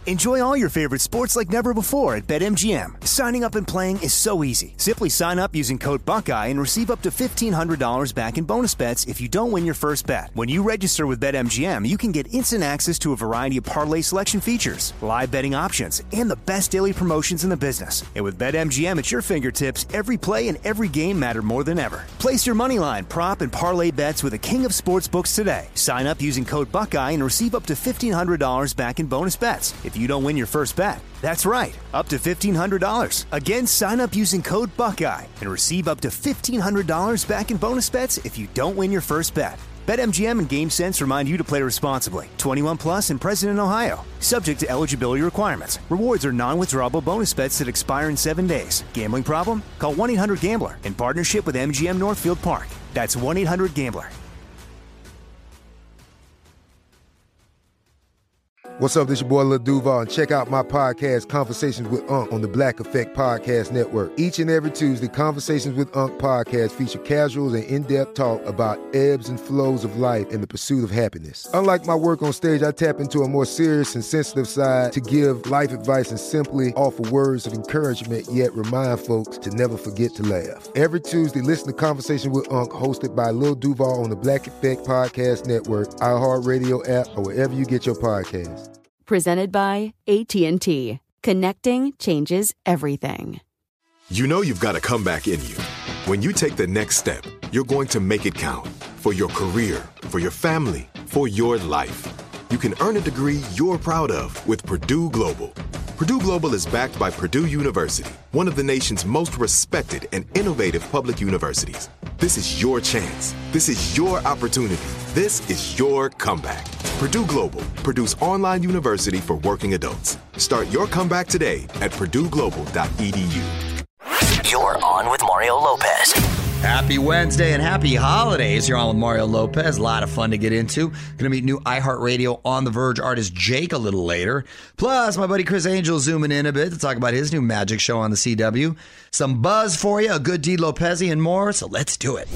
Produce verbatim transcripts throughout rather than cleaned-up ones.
Enjoy all your favorite sports like never before at BetMGM. Signing up and playing is so easy. Simply sign up using code Buckeye and receive up to fifteen hundred dollars back in bonus bets if you don't win your first bet. When you register with BetMGM, you can get instant access to a variety of parlay selection features, live betting options, and the best daily promotions in the business. And with BetMGM at your fingertips, every play and every game matter more than ever. Place your moneyline, prop, and parlay bets with the king of sportsbooks today. Sign up using code Buckeye and receive up to fifteen hundred dollars back in bonus bets if you don't win your first bet. That's right, up to fifteen hundred dollars. Again, sign up using code Buckeye and receive up to fifteen hundred dollars back in bonus bets if you don't win your first bet. BetMGM and GameSense remind you to play responsibly. twenty-one plus and present in Ohio. Subject to eligibility requirements. Rewards are non-withdrawable bonus bets that expire in seven days. Gambling problem? Call one eight hundred gambler in partnership with M G M Northfield Park. That's one eight hundred gambler. What's up, this your boy Lil Duval, and check out my podcast, Conversations with Unc, on the Black Effect Podcast Network. Each and every Tuesday, Conversations with Unc podcast feature casuals and in-depth talk about ebbs and flows of life and the pursuit of happiness. Unlike my work on stage, I tap into a more serious and sensitive side to give life advice and simply offer words of encouragement, yet remind folks to never forget to laugh. Every Tuesday, listen to Conversation with Unc, hosted by Lil Duval on the Black Effect Podcast Network, iHeartRadio app, or wherever you get your podcasts. Presented by A T and T. Connecting changes everything. You know you've got a comeback in you. When you take the next step, you're going to make it count. For your career, for your family, for your life. You can earn a degree you're proud of with Purdue Global. Purdue Global is backed by Purdue University, one of the nation's most respected and innovative public universities. This is your chance. This is your opportunity. This is your comeback. Purdue Global, Purdue's online university for working adults. Start your comeback today at purdue global dot e d u. You're on with Mario Lopez. Happy Wednesday and happy holidays. You're on with Mario Lopez. A lot of fun to get into. Going to meet new iHeartRadio On the Verge artist Jake a little later. Plus, my buddy Chris Angel zooming in a bit to talk about his new magic show on the C W. Some buzz for you, a good deed Lopez and more. So let's do it.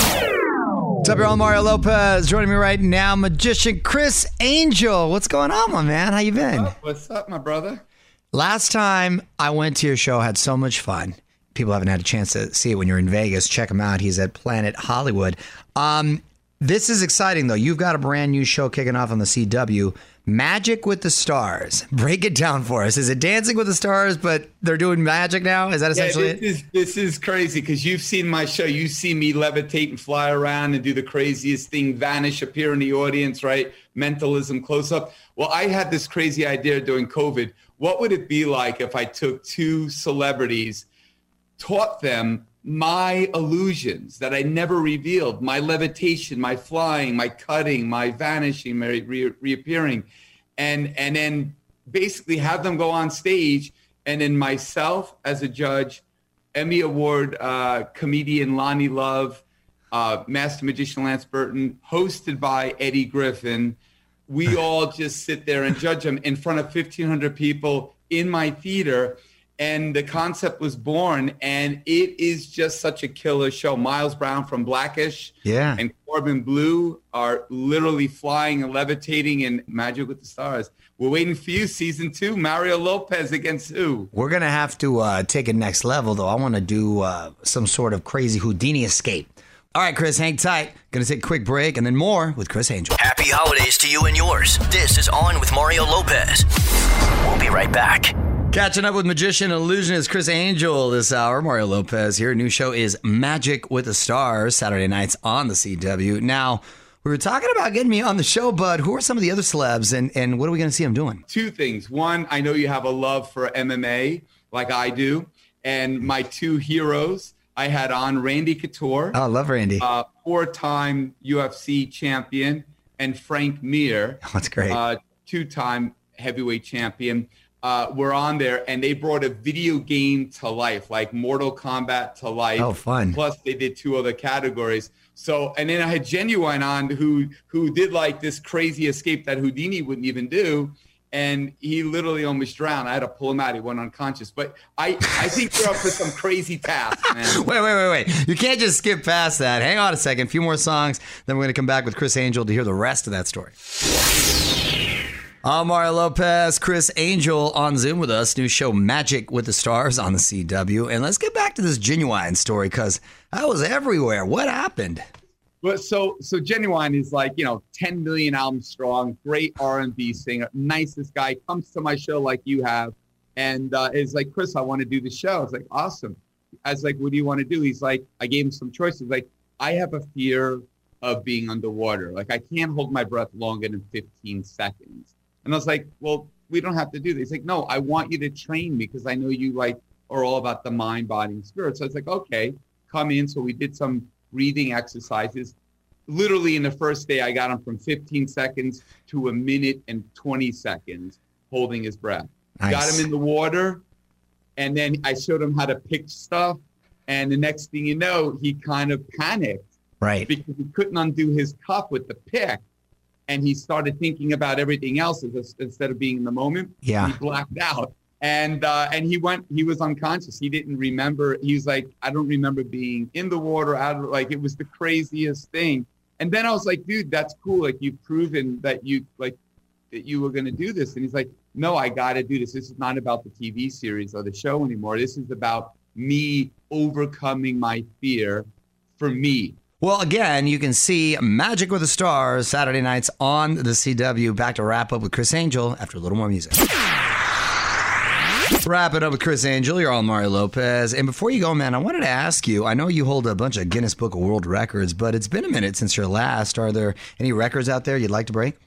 What's up, y'all? Mario Lopez. Joining me right now, magician Chris Angel. What's going on, my man? How you been? What's up, my brother? Last time I went to your show, I had so much fun. People haven't had a chance to see it when you're in Vegas. Check him out. He's at Planet Hollywood. Um, this is exciting, though. You've got a brand new show kicking off on the C W, Magic with the Stars. Break it down for us. Is it Dancing with the Stars, but they're doing magic now? Is that essentially yeah, this it? Is, this is crazy because you've seen my show. You see me levitate and fly around and do the craziest thing, vanish, appear in the audience, right? Mentalism, close up. Well, I had this crazy idea during COVID. What would it be like if I took two celebrities, taught them my illusions that I never revealed, my levitation, my flying, my cutting, my vanishing, my re- reappearing, and and then basically have them go on stage, and then myself as a judge, Emmy Award uh, comedian Lonnie Love, uh, Master Magician Lance Burton, hosted by Eddie Griffin. We all just sit there and judge them in front of fifteen hundred people in my theater. And the concept was born, and it is just such a killer show. Miles Brown from Blackish yeah. and Corbin Bleu are literally flying and levitating in Magic with the Stars. We're waiting for you, season two. Mario Lopez against who? We're going to have to uh, take it next level, though. I want to do uh, some sort of crazy Houdini escape. All right, Chris, hang tight. Going to take a quick break and then more with Chris Angel. Happy holidays to you and yours. This is On with Mario Lopez. We'll be right back. Catching up with magician and illusionist Chris Angel this hour. Mario Lopez here. New show is Magic with the Stars, Saturday nights on the C W. Now, we were talking about getting me on the show, but who are some of the other celebs, and, and what are we going to see them doing? Two things. One, I know you have a love for M M A like I do, and my two heroes I had on, Randy Couture. Oh, I love Randy. Uh, four-time U F C champion, and Frank Mir. Oh, that's great. Uh, two-time heavyweight champion. Uh, were on there, and they brought a video game to life, like Mortal Kombat to life. Oh, fun. Plus, they did two other categories. So, and then I had Genuine on who who did like this crazy escape that Houdini wouldn't even do. And he literally almost drowned. I had to pull him out. He went unconscious. But I, I think you're up for some crazy task, man. Wait, wait, wait, wait. You can't just skip past that. Hang on a second. A few more songs. Then we're going to come back with Chris Angel to hear the rest of that story. I'm Mario Lopez, Chris Angel on Zoom with us. New show Magic with the Stars on the C W. And let's get back to this Genuine story because I was everywhere. What happened? Well, so so Genuine is like, you know, ten million albums strong, great R and B singer, nicest guy, comes to my show like you have, and uh, is like, Chris, I want to do the show. I was like, awesome. I was like, what do you want to do? He's like, I gave him some choices. Like, I have a fear of being underwater. Like, I can't hold my breath longer than fifteen seconds. And I was like, well, we don't have to do this. He's like, no, I want you to train me because I know you like are all about the mind, body, and spirit. So I was like, okay, come in. So we did some breathing exercises. Literally in the first day, I got him from fifteen seconds to a minute and twenty seconds holding his breath. Nice. Got him in the water. And then I showed him how to pick stuff. And the next thing you know, he kind of panicked. Right. Because he couldn't undo his cup with the pick. And he started thinking about everything else instead of being in the moment. Yeah. He blacked out. And uh, and he went, he was unconscious. He didn't remember. He was like, I don't remember being in the water, out of, like, it was the craziest thing. And then I was like, dude, that's cool. Like, you've proven that you, like, that you were going to do this. And he's like, no, I got to do this. This is not about the T V series or the show anymore. This is about me overcoming my fear for me. Well, again, you can see Magic with the Stars Saturday nights on the C W. Back to wrap up with Chris Angel after a little more music. Wrap it up with Chris Angel. You're on Mario Lopez. And before you go, man, I wanted to ask you, I know you hold a bunch of Guinness Book of World Records, but it's been a minute since your last. Are there any records out there you'd like to break?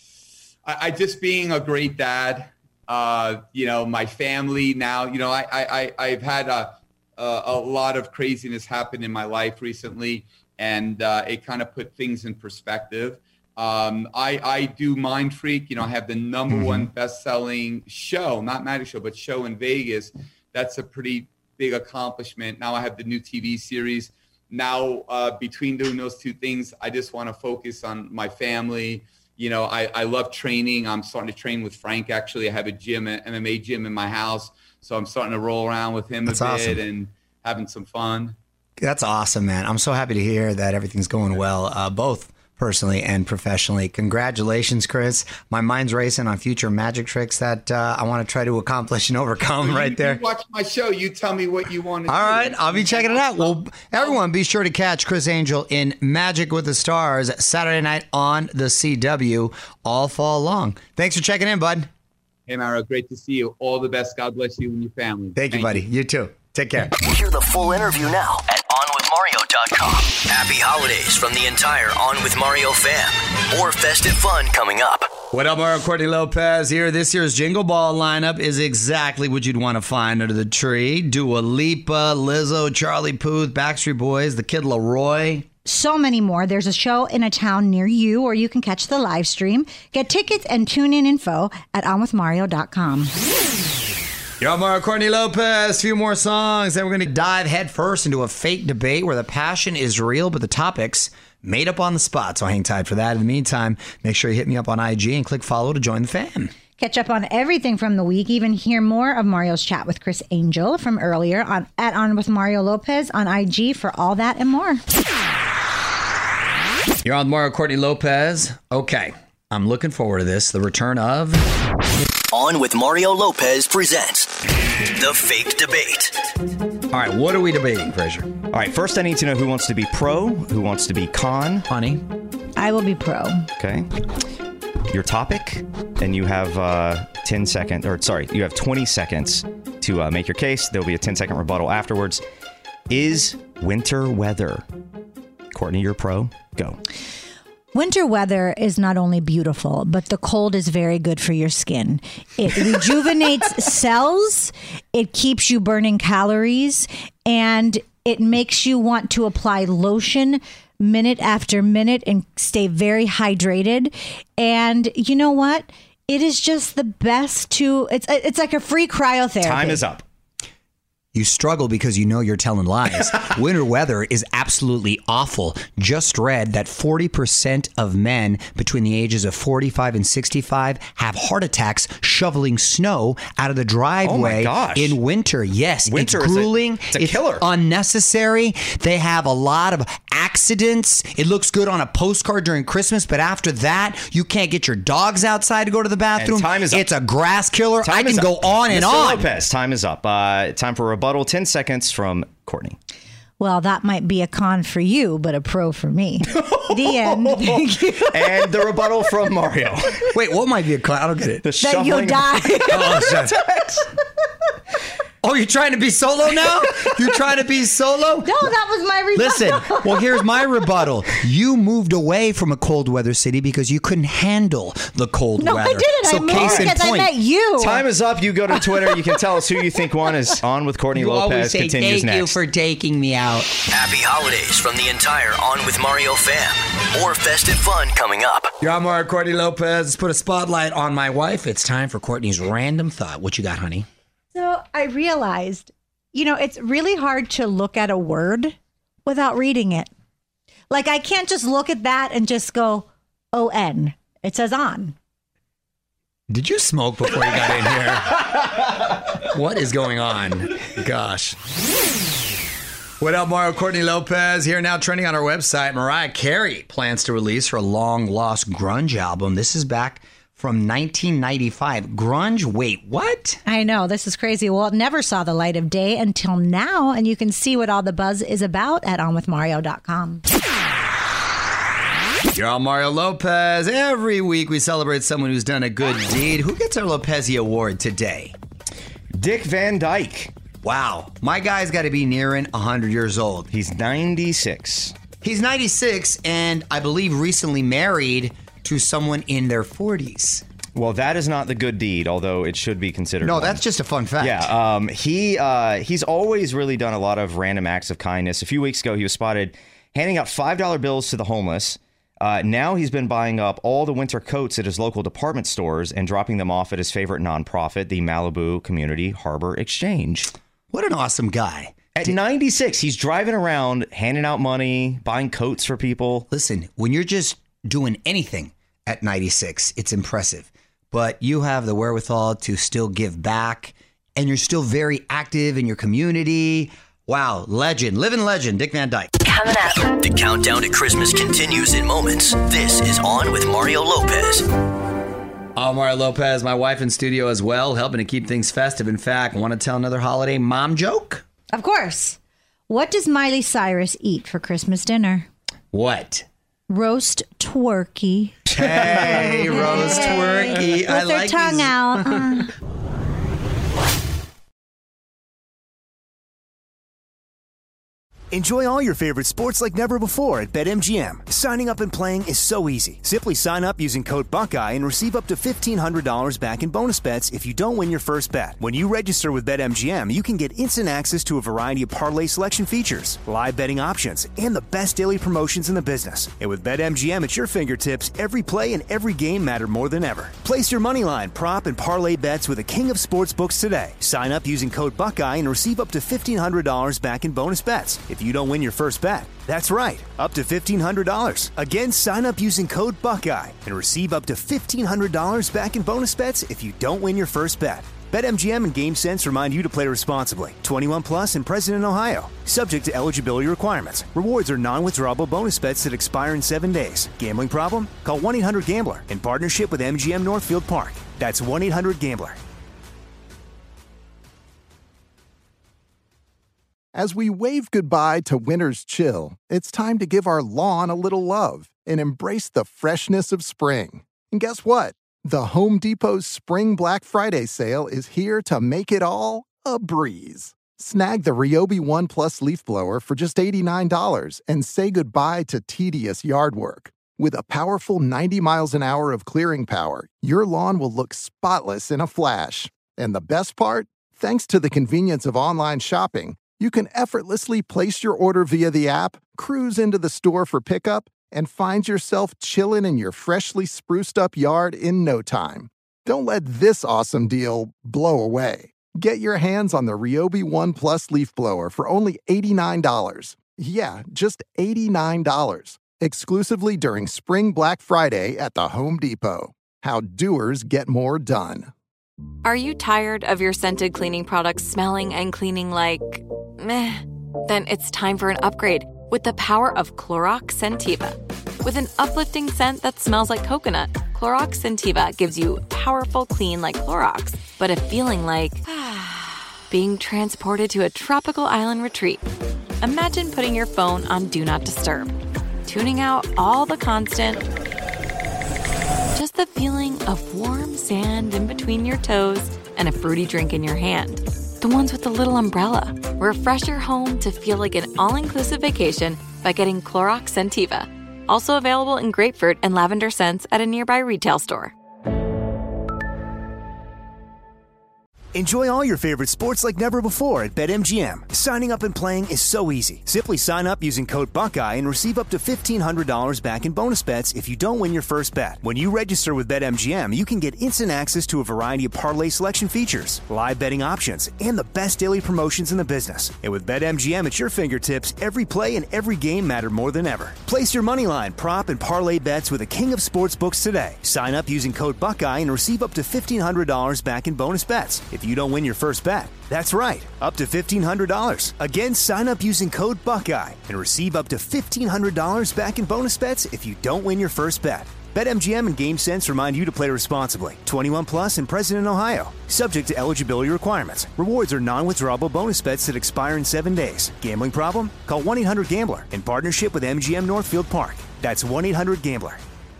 I, I just being a great dad, uh, you know, my family now, you know, I, I, I, I've had a, a, a lot of craziness happen in my life recently. And uh, it kind of put things in perspective. Um, I, I do Mind Freak. You know, I have the number mm-hmm. one best-selling show, not Magic Show, but show in Vegas. That's a pretty big accomplishment. Now I have the new T V series. Now, uh, between doing those two things, I just want to focus on my family. You know, I, I love training. I'm starting to train with Frank, actually. I have a gym, an M M A gym in my house. So I'm starting to roll around with him That's a bit awesome. and having some fun. That's awesome, man. I'm so happy to hear that everything's going well, uh, both personally and professionally. Congratulations, Chris. My mind's racing on future magic tricks that uh, I want to try to accomplish and overcome you, right there. You watch my show. You tell me what you want to All do. All right. I'll be checking it out. Well, everyone be sure to catch Chris Angel in Magic with the Stars Saturday night on the C W all fall long. Thanks for checking in, bud. Hey, Mario. Great to see you. All the best. God bless you and your family. Thank, Thank you, buddy. You. you too. Take care. Hear the full interview now at on with mario dot com. Happy holidays from the entire On With Mario fam. More festive fun coming up. What up, Mario? Courtney Lopez here. This year's Jingle Ball lineup is exactly what you'd want to find under the tree. Dua Lipa, Lizzo, Charlie Puth, Backstreet Boys, the Kid Laroi. So many more. There's a show in a town near you, or you can catch the live stream. Get tickets and tune in info at on with mario dot com. You're on Mario Courtney Lopez. A few more songs. Then we're going to dive headfirst into a fake debate where the passion is real, but the topics made up on the spot. So hang tight for that. In the meantime, make sure you hit me up on I G and click follow to join the fam. Catch up on everything from the week. Even hear more of Mario's chat with Chris Angel from earlier on at On With Mario Lopez on I G for all that and more. You're on Mario Courtney Lopez. Okay, I'm looking forward to this. The return of... On With Mario Lopez presents The Fake Debate. All right, what are we debating, Fraser? All right, first I need to know who wants to be pro, who wants to be con. Honey? I will be pro. Okay. Your topic, and you have uh, ten seconds, or sorry, you have twenty seconds to uh, make your case. There'll be a ten second rebuttal afterwards. Is winter weather? Courtney, you're pro. Go. Winter weather is not only beautiful, but the cold is very good for your skin. It rejuvenates cells, it keeps you burning calories, and it makes you want to apply lotion minute after minute and stay very hydrated. And you know what? It is just the best to, it's it's like a free cryotherapy. Time is up. You struggle because you know you're telling lies. Winter weather is absolutely awful. Just read that forty percent of men between the ages of forty-five and sixty-five have heart attacks shoveling snow out of the driveway. Oh my gosh. In winter. Yes, winter it's grueling. Is a, it's a it's killer. Unnecessary. They have a lot of accidents. It looks good on a postcard during Christmas, but after that, you can't get your dogs outside to go to the bathroom. And time is up. It's a grass killer. Time I can is go up. on and Mister on. Lopez, time is up. Uh, time for rebuttal. ten seconds from Courtney. Well, that might be a con for you, but a pro for me. The end. Thank you. And the rebuttal from Mario. Wait, what might be a con? I don't get it. The That you'll shuffling- die. Oh, shit. Oh, you're trying to be solo now? You're trying to be solo? No, that was my rebuttal. Listen, well, here's my rebuttal. You moved away from a cold weather city because you couldn't handle the cold No, weather. I didn't. So I moved case in because I point. met you. Time is up. You go to Twitter. You can tell us who you think won. Is On with Courtney You always Lopez say continues thank next. you for taking me out. Happy holidays from the entire On with Mario fam. More festive fun coming up. You're on Mario Courtney Lopez. Let's put a spotlight on my wife. It's time for Courtney's random thought. What you got, honey? So I realized, you know, it's really hard to look at a word without reading it. Like, I can't just look at that and just go, O N. It says on. Did you smoke before you got in here? What is going on? Gosh. What up, Mario Courtney Lopez here now trending on our website. Mariah Carey plans to release her long-lost grunge album. This is back from nineteen ninety-five. Grunge? Wait, what? I know, this is crazy. Well, it never saw the light of day until now, and you can see what all the buzz is about at on with mario dot com. You're on Mario Lopez. Every week we celebrate someone who's done a good deed. Who gets our Lopezi Award today? Dick Van Dyke. Wow. My guy's got to be nearing one hundred years old. He's ninety-six. He's ninety-six and I believe recently married to someone in their forties. Well, that is not the good deed, although it should be considered No, one. that's just a fun fact. Yeah, um, he uh, he's always really done a lot of random acts of kindness. A few weeks ago, he was spotted handing out five dollar bills to the homeless. Uh, now he's been buying up all the winter coats at his local department stores and dropping them off at his favorite nonprofit, the Malibu Community Harbor Exchange. What an awesome guy. At ninety-six, he's driving around, handing out money, buying coats for people. Listen, when you're just doing anything at ninety-six, it's impressive. But you have the wherewithal to still give back, and you're still very active in your community. Wow, legend, living legend, Dick Van Dyke. Coming up. The countdown to Christmas continues in moments. This is On with Mario Lopez. I'm Mario Lopez, my wife in studio as well, helping to keep things festive. In fact, want to tell another holiday mom joke? Of course. What does Miley Cyrus eat for Christmas dinner? What? Roast twerky. Hey, roast twerky. With I her like tongue these. out. Uh. Enjoy all your favorite sports like never before at BetMGM. Signing up and playing is so easy. Simply sign up using code Buckeye and receive up to fifteen hundred dollars back in bonus bets if you don't win your first bet. When you register with BetMGM, you can get instant access to a variety of parlay selection features, live betting options, and the best daily promotions in the business. And with BetMGM at your fingertips, every play and every game matter more than ever. Place your moneyline, prop, and parlay bets with the king of sportsbooks today. Sign up using code Buckeye and receive up to fifteen hundred dollars back in bonus bets if you don't win your first bet. That's right, up to fifteen hundred dollars. Again, sign up using code Buckeye and receive up to fifteen hundred dollars back in bonus bets if you don't win your first bet. BetMGM and GameSense remind you to play responsibly. twenty-one plus and present in Ohio. Subject to eligibility requirements. Rewards are non-withdrawable bonus bets that expire in seven days. Gambling problem? Call one eight hundred gambler in partnership with M G M Northfield Park. That's one eight hundred gambler. As we wave goodbye to winter's chill, it's time to give our lawn a little love and embrace the freshness of spring. And guess what? The Home Depot's Spring Black Friday sale is here to make it all a breeze. Snag the Ryobi One Plus leaf blower for just eighty-nine dollars and say goodbye to tedious yard work. With a powerful ninety miles an hour of clearing power, your lawn will look spotless in a flash. And the best part? Thanks to the convenience of online shopping, you can effortlessly place your order via the app, cruise into the store for pickup, and find yourself chilling in your freshly spruced up yard in no time. Don't let this awesome deal blow away. Get your hands on the Ryobi One Plus leaf blower for only eighty-nine dollars. Yeah, just eighty-nine dollars. Exclusively during Spring Black Friday at the Home Depot. How doers get more done. Are you tired of your scented cleaning products smelling and cleaning like meh? Then it's time for an upgrade. with the power of Clorox Scentiva. With an uplifting scent that smells like coconut, Clorox Scentiva gives you powerful clean like Clorox, but a feeling like being transported to a tropical island retreat. Imagine putting your phone on Do Not Disturb, tuning out all the constant, just the feeling of warm sand in between your toes and a fruity drink in your hand. The ones with the little umbrella. Refresh your home to feel like an all-inclusive vacation by getting Clorox Scentiva. Also available in grapefruit and lavender scents at a nearby retail store. Enjoy all your favorite sports like never before at BetMGM. Signing up and playing is so easy. Simply sign up using code Buckeye and receive up to fifteen hundred dollars back in bonus bets if you don't win your first bet. When you register with BetMGM, you can get instant access to a variety of parlay selection features, live betting options, and the best daily promotions in the business. And with BetMGM at your fingertips, every play and every game matter more than ever. Place your moneyline, prop, and parlay bets with the king of sportsbooks today. Sign up using code Buckeye and receive up to fifteen hundred dollars back in bonus bets if you don't win your first bet. That's right, up to fifteen hundred dollars. Again, sign up using code Buckeye and receive up to fifteen hundred dollars back in bonus bets if you don't win your first bet. BetMGM and GameSense remind you to play responsibly. twenty-one plus and present in Ohio. Subject to eligibility requirements. Rewards are non-withdrawable bonus bets that expire in seven days. Gambling problem? Call one eight hundred gambler in partnership with M G M Northfield Park. That's one eight hundred gambler.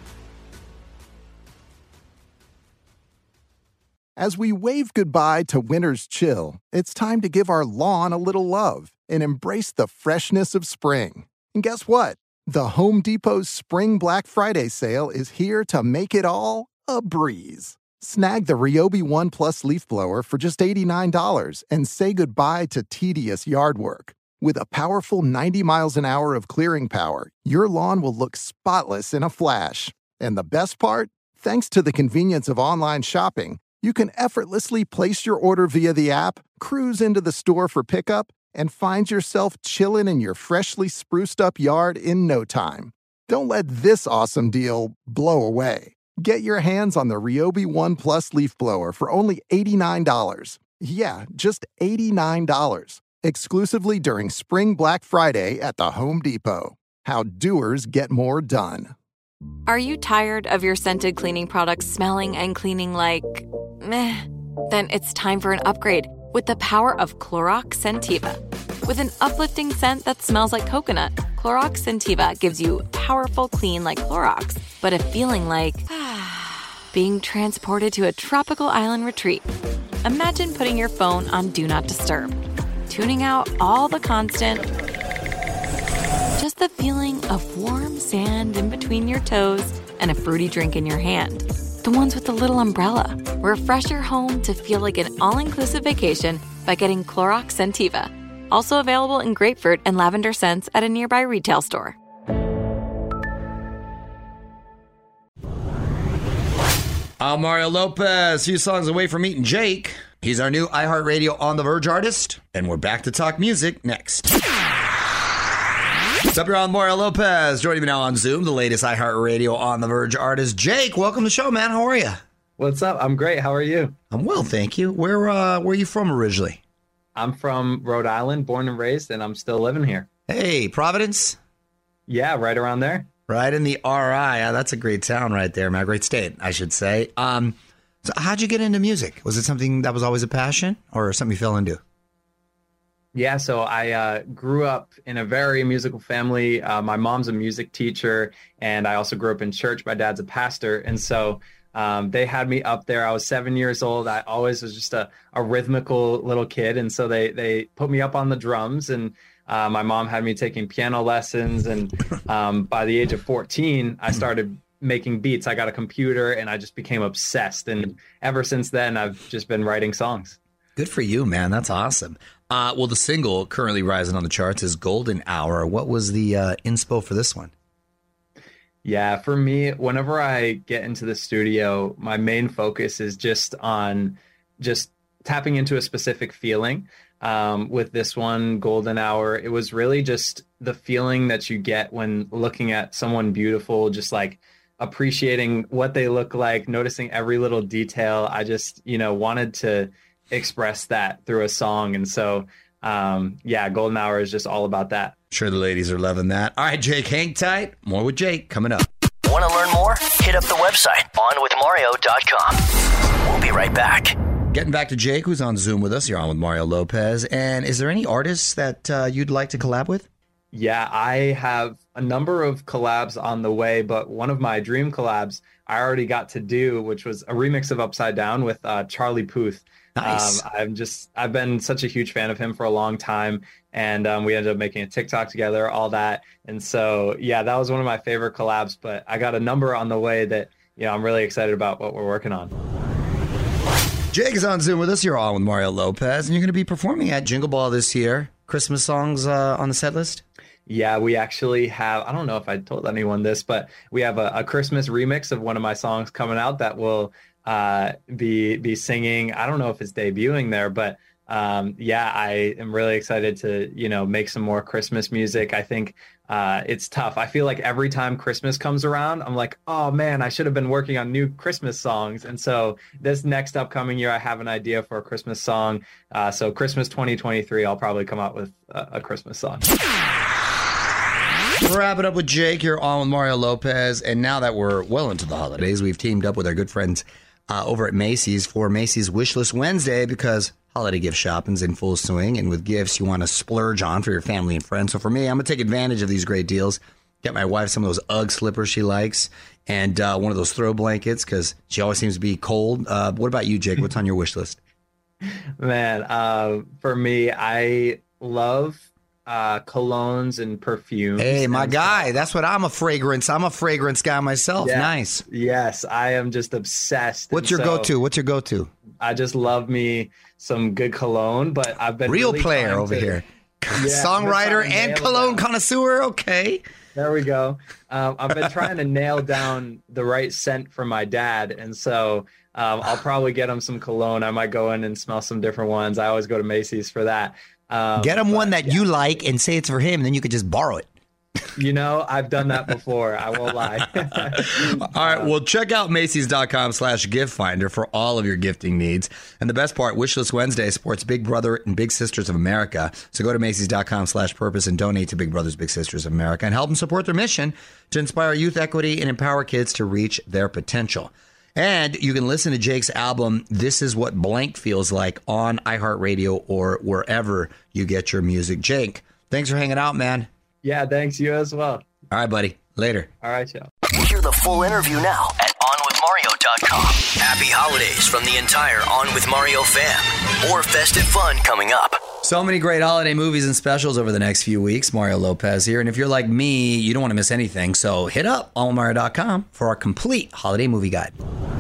As we wave goodbye to winter's chill, it's time to give our lawn a little love and embrace the freshness of spring. And guess what? The Home Depot's Spring Black Friday sale is here to make it all a breeze. Snag the Ryobi One Plus leaf blower for just eighty-nine dollars and say goodbye to tedious yard work. With a powerful ninety miles an hour of clearing power, your lawn will look spotless in a flash. And the best part? Thanks to the convenience of online shopping, you can effortlessly place your order via the app, cruise into the store for pickup, and find yourself chilling in your freshly spruced up yard in no time. Don't let this awesome deal blow away. Get your hands on the Ryobi One Plus leaf blower for only eighty-nine dollars. Yeah, just eighty-nine dollars. Exclusively during Spring Black Friday at the Home Depot. How doers get more done. Are you tired of your scented cleaning products smelling and cleaning like meh? Then it's time for an upgrade with the power of Clorox Scentiva. With an uplifting scent that smells like coconut, Clorox Scentiva gives you powerful clean like Clorox, but a feeling like being transported to a tropical island retreat. Imagine putting your phone on Do Not Disturb, tuning out all the constant, just the feeling of warm sand in between your toes and a fruity drink in your hand. The ones with the little umbrella. Refresh your home to feel like an all-inclusive vacation by getting Clorox Scentiva. Also available in grapefruit and lavender scents at a nearby retail store. I'm Mario Lopez, a few songs away from meeting Jake. He's our new iHeartRadio On the Verge artist, and we're back to talk music next. What's up, you're on Mario Lopez. Joining me now on Zoom, the latest iHeartRadio On the Verge artist, Jake. Welcome to the show, man. How are you? What's up? I'm great. How are you? I'm well, thank you. Where uh, where are you from originally? I'm from Rhode Island, born and raised, and I'm still living here. Hey, Providence? Yeah, right around there. Right in the R I. Yeah, that's a great town right there, man. Great state, I should say. Um, so how'd you get into music? Was it something that was always a passion or something you fell into? Yeah, so I uh, grew up in a very musical family. Uh, my mom's a music teacher, and I also grew up in church. My dad's a pastor, and so um, they had me up there. I was seven years old. I always was just a, a rhythmical little kid, and so they they put me up on the drums, and uh, my mom had me taking piano lessons, and um, by the age of fourteen, I started making beats. I got a computer, and I just became obsessed, and ever since then, I've just been writing songs. Good for you, man. That's awesome. Uh, well, the single currently rising on the charts is Golden Hour. What was the uh, inspo for this one? Yeah, for me, whenever I get into the studio, my main focus is just on just tapping into a specific feeling. Um, with this one, Golden Hour, it was really just the feeling that you get when looking at someone beautiful, just like appreciating what they look like, noticing every little detail. I just, you know, wanted to express that through a song. And so um, yeah, Golden Hour is just all about that. Sure, the ladies are loving that. All right, Jake, hang tight. More with Jake coming up. Want to learn more? Hit up the website, on with mario dot com. We'll be right back. Getting back to Jake, who's on Zoom with us. You're on with Mario Lopez. And is there any artists that uh, you'd like to collab with? Yeah, I have a number of collabs on the way, but one of my dream collabs I already got to do, which was a remix of Upside Down with uh, Charlie Puth. Nice. Um, I'm just, I've been such a huge fan of him for a long time. And um, we ended up making a TikTok together, all that. And so, yeah, that was one of my favorite collabs, but I got a number on the way that, you know, I'm really excited about what we're working on. Jake is on Zoom with us. You're on with Mario Lopez, and you're going to be performing at Jingle Ball this year. Christmas songs uh, on the set list? Yeah, we actually have, I don't know if I told anyone this, but we have a, a Christmas remix of one of my songs coming out that will uh, be be singing. I don't know if it's debuting there, but um, yeah, I am really excited to, you know, make some more Christmas music. I think uh, it's tough. I feel like every time Christmas comes around, I'm like, oh man, I should have been working on new Christmas songs. And so this next upcoming year, I have an idea for a Christmas song. Uh, so Christmas twenty twenty-three, I'll probably come out with a, a Christmas song. We'll wrap it up with Jake. You're on with Mario Lopez. And now that we're well into the holidays, we've teamed up with our good friends uh, over at Macy's for Macy's Wishlist Wednesday, because holiday gift shopping's in full swing. And with gifts you want to splurge on for your family and friends. So for me, I'm going to take advantage of these great deals. Get my wife some of those Ugg slippers she likes, and uh, one of those throw blankets because she always seems to be cold. Uh, what about you, Jake? What's on your wish list? Man, uh, for me, I love uh, colognes and perfumes. Hey, my and guy. That's what I'm a fragrance. I'm a fragrance guy myself. Yeah. Nice. Yes, I am just obsessed. What's And your so go-to? What's your go-to? I just love me some good cologne, but I've been Real really player trying over to- here. Yeah, I've been Songwriter trying to and nail it cologne down. connoisseur. Okay. There we go. Um, I've been trying to nail down the right scent for my dad, and so um, I'll probably get him some cologne. I might go in and smell some different ones. I always go to Macy's for that. Um, Get him but, one that you like and say it's for him, and then you could just borrow it. You know, I've done that before. I won't lie. All right, well, check out Macy's.com slash gift finder for all of your gifting needs. And the best part, Wishlist Wednesday supports Big Brother and Big Sisters of America. So go to Macy's.com slash purpose and donate to Big Brothers Big Sisters of America and help them support their mission to inspire youth equity and empower kids to reach their potential. And you can listen to Jake's album, This Is What Blank Feels Like, on iHeartRadio or wherever you get your music. Jake, thanks for hanging out, man. Yeah, thanks. You as well. All right, buddy. Later. All right, y'all. Hear the full interview now at on with mario dot com. Happy holidays from the entire On With Mario fam. More festive fun coming up. So many great holiday movies and specials over the next few weeks. Mario Lopez here. And if you're like me, you don't want to miss anything. So hit up on with mario dot com for our complete holiday movie guide.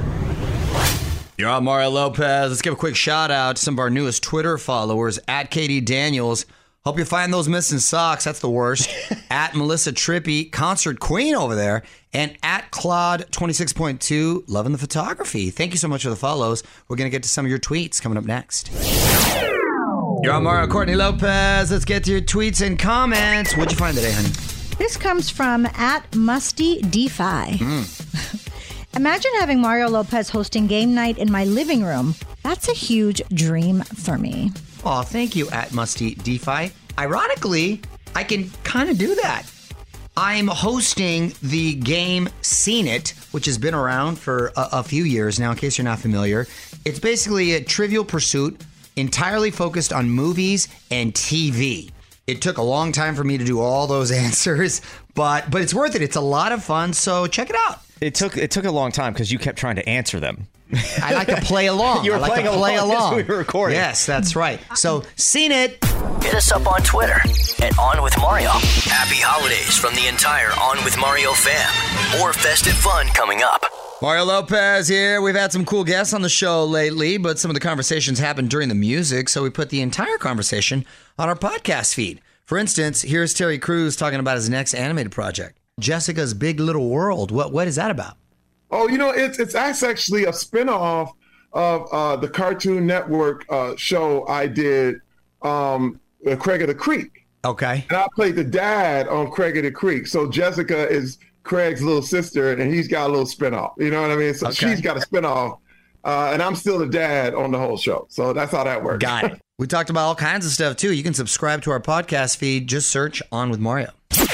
You're on Mario Lopez. Let's give a quick shout out to some of our newest Twitter followers. At Katie Daniels. Hope you find those missing socks. That's the worst. At Melissa Trippy, concert queen over there. And at Claude twenty-six point two, loving the photography. Thank you so much for the follows. We're going to get to some of your tweets coming up next. You're on Mario Courtney Lopez. Let's get to your tweets and comments. What'd you find today, honey? This comes from at Musty DeFi. Mm. Imagine having Mario Lopez hosting game night in my living room. That's a huge dream for me. Oh, thank you, at Musty DeFi. Ironically, I can kind of do that. I'm hosting the game Seen It, which has been around for a, a few years now, in case you're not familiar. It's basically a Trivial Pursuit, entirely focused on movies and T V. It took a long time for me to do all those answers, but but it's worth it. It's a lot of fun, so check it out. It took it took a long time because you kept trying to answer them. I like to play along. You were I like playing to play along along. as we were recording. Yes, that's right. So, Seen It. Hit us up on Twitter at On With Mario. Happy holidays from the entire On With Mario fam. More festive fun coming up. Mario Lopez here. We've had some cool guests on the show lately, but some of the conversations happened during the music, so we put the entire conversation on our podcast feed. For instance, here's Terry Crews talking about his next animated project, Jessica's Big Little World. What What is that about? Oh, you know, it's it's actually a spinoff of uh, the Cartoon Network uh, show I did, um, Craig of the Creek. Okay. And I played the dad on Craig of the Creek. So Jessica is Craig's little sister, and he's got a little spinoff. You know what I mean? So Okay. she's got a spinoff uh, and I'm still the dad on the whole show. So that's how that works. Got it. We talked about all kinds of stuff, too. You can subscribe to our podcast feed. Just search On With Mario.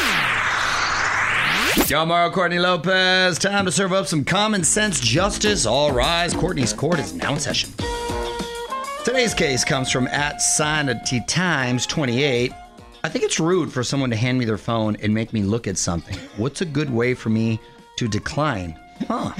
Yo, Mario Courtney Lopez. Time to serve up some common sense justice. All rise. Courtney's court is now in session. Today's case comes from at Sanity Times twenty-eight. I think it's rude for someone to hand me their phone and make me look at something. What's a good way for me to decline? Huh.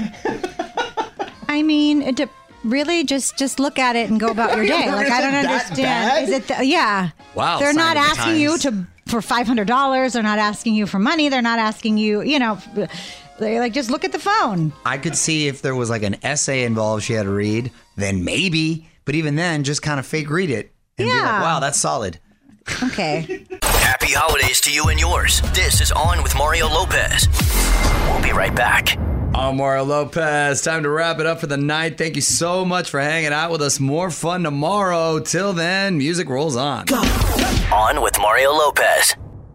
I mean, it de- really just just look at it and go about your day. Like, I don't understand. Is it? The, yeah. Wow. They're not Sign of the asking you times. to for five hundred dollars. They're not asking you for money. They're not asking you. You know, they're like, just look at the phone. I could see if there was like an essay involved she had to read, then maybe. But even then, just kind of fake read it and be like, Yeah. wow, that's solid. Okay. Happy holidays to you and yours. This is On with Mario Lopez. We'll be right back. I'm Mario Lopez. Time to wrap it up for the night. Thank you so much for hanging out with us. More fun tomorrow. Till then, music rolls on. On with Mario Lopez.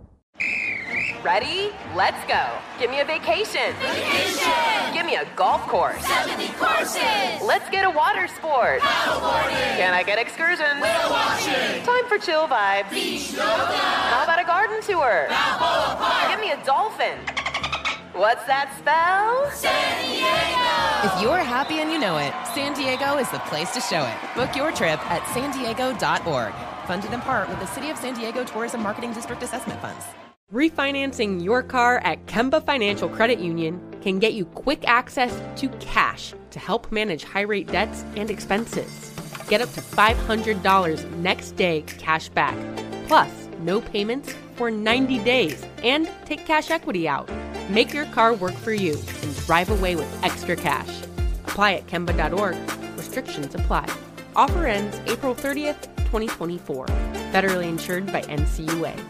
Ready? Let's go. Give me a vacation. Vacation. Give me a golf course. seventy courses. Let's get a water sport. Paddleboarding. Can I get excursions? Whale watching. Time for chill vibes. Beach yoga. How about a garden tour? Balboa Park. Give me a dolphin. What's that spell? San Diego. If you're happy and you know it, San Diego is the place to show it. Book your trip at san diego dot org. Funded in part with the City of San Diego Tourism Marketing District Assessment Funds. Refinancing your car at Kemba Financial Credit Union can get you quick access to cash to help manage high-rate debts and expenses. Get up to five hundred dollars next day cash back, plus no payments for ninety days, and take cash equity out. Make your car work for you and drive away with extra cash. Apply at kemba dot org. Restrictions apply. Offer ends April thirtieth, twenty twenty-four. Federally insured by N C U A.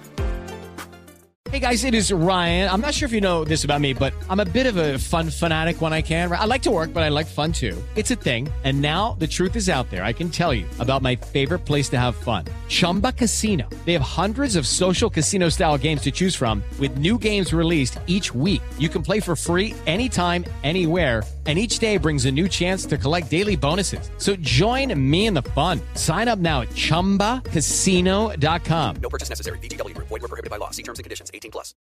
Hey guys, it is Ryan. I'm not sure if you know this about me, but I'm a bit of a fun fanatic when I can. I like to work, but I like fun too. It's a thing. And now the truth is out there. I can tell you about my favorite place to have fun. Chumba Casino. They have hundreds of social casino style games to choose from with new games released each week. You can play for free anytime, anywhere. And each day brings a new chance to collect daily bonuses. So join me in the fun. Sign up now at chumba casino dot com. No purchase necessary. V G W Group. Void where prohibited by law. See terms and conditions. eighteen plus.